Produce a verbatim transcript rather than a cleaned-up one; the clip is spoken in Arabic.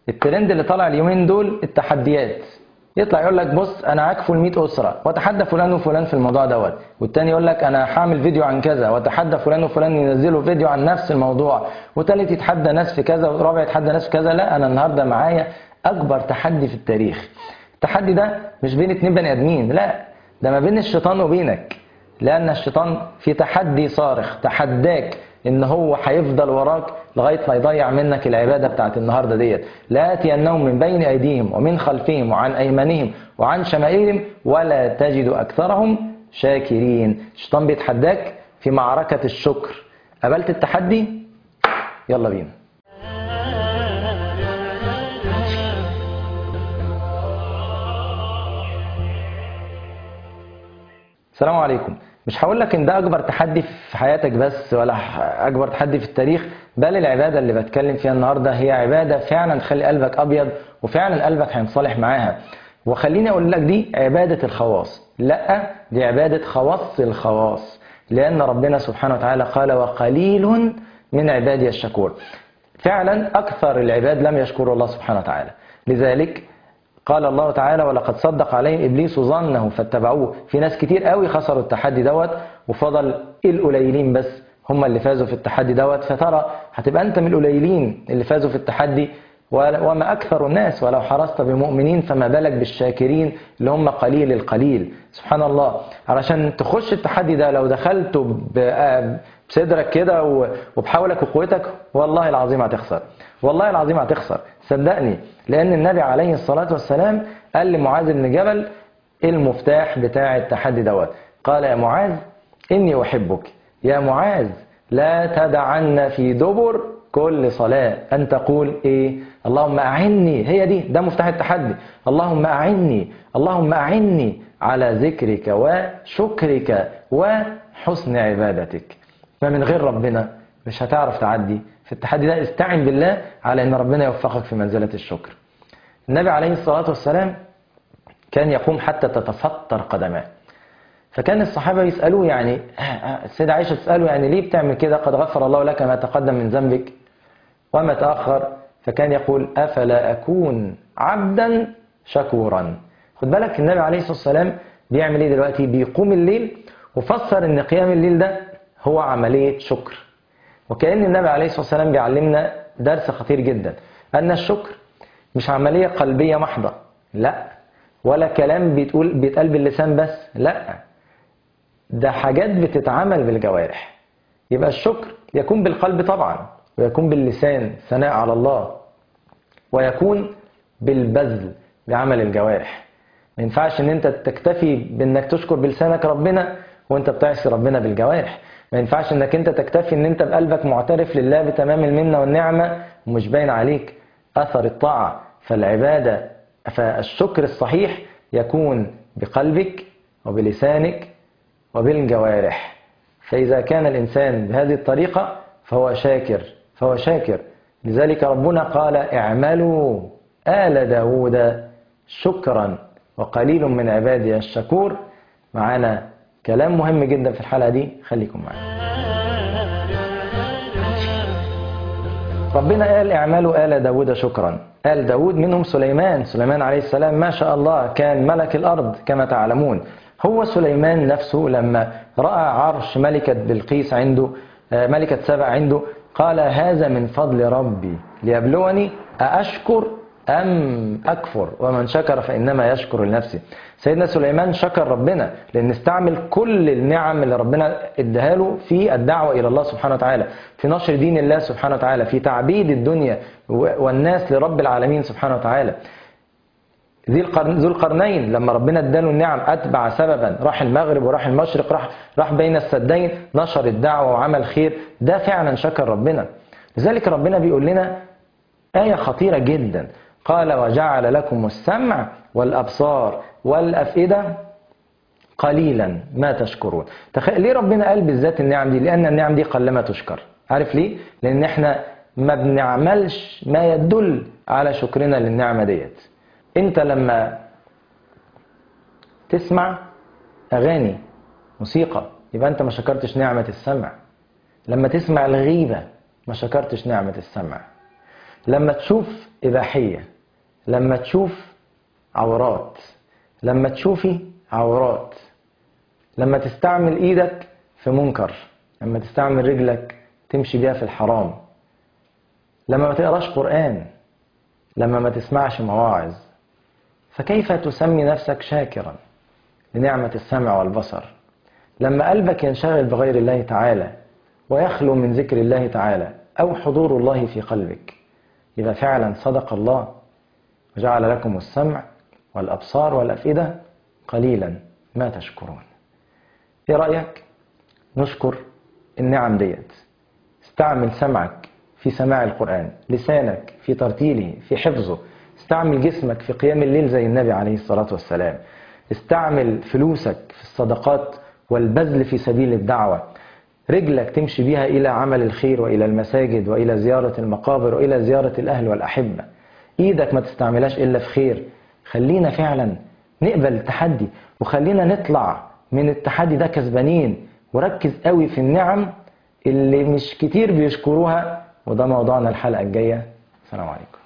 الترند اللي طالع اليومين دول التحديات. يطلع يقول لك بص انا هكفل مئة اسره واتحدى فلان وفلان في الموضوع دوت، والتاني يقول لك انا هعمل فيديو عن كذا واتحدى فلان وفلان ينزلوا فيديو عن نفس الموضوع، وتالت يتحدى ناس في كذا، ورابع يتحدى ناس في كذا. لا، انا النهارده معايا اكبر تحدي في التاريخ. التحدي ده مش بين اتنين بني ادمين، لا، ده ما بين الشيطان وبينك. لان الشيطان في تحدي صارخ، تحداك ان هو هيفضل وراك لغايه ما يضيع منك العباده بتاعت النهارده ديت. لآتينهم من بين ايديهم ومن خلفهم وعن ايمانهم وعن شمائلهم ولا تجد اكثرهم شاكرين. الشيطان بيتحداك في معركه الشكر. قبلت التحدي؟ يلا بينا. السلام عليكم. مش هقول لك ان ده اكبر تحدي في حياتك بس، ولا اكبر تحدي في التاريخ، بل العباده اللي بتكلم فيها النهارده هي عباده فعلا تخلي قلبك ابيض، وفعلا قلبك هينصلح معاها. وخليني اقول لك دي عباده الخواص. لا، دي عباده خواص الخواص، لان ربنا سبحانه وتعالى قال وقليل من عبادي الشكور. فعلا اكثر العباد لم يشكروا الله سبحانه وتعالى. لذلك قال الله تعالى ولقد صدق عليهم إبليس ظنه فاتبعوه. في ناس كتير قوي خسروا التحدي دوت، وفضل القليلين بس هم اللي فازوا في التحدي دوت. فترى هتبقى أنت من القليلين اللي فازوا في التحدي، وما أكثر الناس ولو حرصت بمؤمنين فما بالك بالشاكرين اللي هم قليل القليل. سبحان الله. علشان تخش التحدي ده لو دخلته بصدرك كده وبحولك وقوتك، والله العظيم هتخسر، والله العظيم هتخسر، صدقني. لأن النبي عليه الصلاة والسلام قال لمعاذ بن جبل المفتاح بتاع التحدي دوت، قال يا معاذ إني أحبك، يا معاذ لا تدعن في دبر كل صلاة أن تقول إيه؟ اللهم أعني. هي دي، ده مفتاح التحدي. اللهم أعني، اللهم أعني على ذكرك وشكرك وحسن عبادتك. فمن غير ربنا مش هتعرف تعدي في التحدي ده. استعن بالله على ان ربنا يوفقك في منزلة الشكر. النبي عليه الصلاة والسلام كان يقوم حتى تتفطر قدماه، فكان الصحابة يسألوه، يعني السيدة عائشة تسأله يعني ليه بتعمل كده؟ قد غفر الله لك ما تقدم من ذنبك وما تأخر. فكان يقول أفلا أكون عبدا شكورا. خد بالك النبي عليه الصلاة والسلام بيعمل ايه دلوقتي؟ بيقوم الليل، وفسر ان قيام الليل ده هو عملية شكر. وكأن النبي عليه الصلاة والسلام بيعلمنا درس خطير جدا، أن الشكر مش عملية قلبية محضة، لا، ولا كلام بيتقول بيتقال باللسان بس، لا، ده حاجات بتتعمل بالجوارح. يبقى الشكر يكون بالقلب طبعا، ويكون باللسان ثناء على الله، ويكون بالبذل بعمل الجوارح. ما ينفعش ان انت تكتفي بانك تشكر بلسانك ربنا وانت بتعصي ربنا بالجوارح. ما ينفعش انك انت تكتفي ان انت بقلبك معترف لله بتمام المنة والنعمة ومش باين عليك اثر الطاعة. فالعبادة، فالشكر الصحيح يكون بقلبك وبلسانك وبالجوارح. فإذا كان الإنسان بهذه الطريقة فهو شاكر، فهو شاكر. لذلك ربنا قال اعملوا آل داود شكرا وقليل من عبادي الشكور. معانا كلام مهم جدا في الحلقة دي، خليكم معانا. ربنا قال اعملوا آل داود شكرا. آل داود منهم سليمان. سليمان عليه السلام ما شاء الله كان ملك الأرض كما تعلمون. هو سليمان نفسه لما رأى عرش ملكة بلقيس عنده، ملكة سبع عنده، قال هذا من فضل ربي ليبلوني أأشكر أم أكفر ومن شكر فإنما يشكر لنفسه. سيدنا سليمان شكر ربنا لأن استعمل كل النعم اللي ربنا اداها له في الدعوة إلى الله سبحانه وتعالى، في نشر دين الله سبحانه وتعالى، في تعبيد الدنيا والناس لرب العالمين سبحانه وتعالى. ذو القرنين لما ربنا اداله النعم أتبع سببا، راح المغرب وراح المشرق، راح راح بين السدين، نشر الدعوة وعمل خير. ده فعلا شكر ربنا. لذلك ربنا بيقول لنا آية خطيرة جدا، قال وجعل لكم السمع والأبصار والأفئدة قليلا ما تشكرون. تخيل ليه ربنا قال بالذات النعم دي؟ لأن النعم دي قلما تشكر. عارف ليه؟ لأن احنا ما بنعملش ما يدل على شكرنا للنعمة ديت. انت لما تسمع أغاني موسيقى يبقى انت ما شكرتش نعمة السمع. لما تسمع الغيبة ما شكرتش نعمة السمع. لما تشوف إباحية، لما تشوف عورات، لما تشوفي عورات، لما تستعمل إيدك في منكر، لما تستعمل رجلك تمشي بيها في الحرام، لما ما تقراش قرآن، لما ما تسمعش مواعظ، فكيف تسمي نفسك شاكرا لنعمة السمع والبصر؟ لما قلبك ينشغل بغير الله تعالى ويخلو من ذكر الله تعالى أو حضور الله في قلبك، يبقى فعلا صدق الله وجعل لكم السمع والأبصار والأفئدة قليلا ما تشكرون. ايه رأيك نشكر النعم ديت؟ استعمل سمعك في سماع القرآن، لسانك في ترتيله في حفظه، استعمل جسمك في قيام الليل زي النبي عليه الصلاة والسلام، استعمل فلوسك في الصدقات والبذل في سبيل الدعوة، رجلك تمشي بها إلى عمل الخير وإلى المساجد وإلى زيارة المقابر وإلى زيارة الأهل والأحبة، إيدك ما تستعملهاش إلا في خير. خلينا فعلا نقبل التحدي وخلينا نطلع من التحدي ده كسبانين، وركز قوي في النعم اللي مش كتير بيشكروها، وده موضوعنا الحلقة الجاية. السلام عليكم.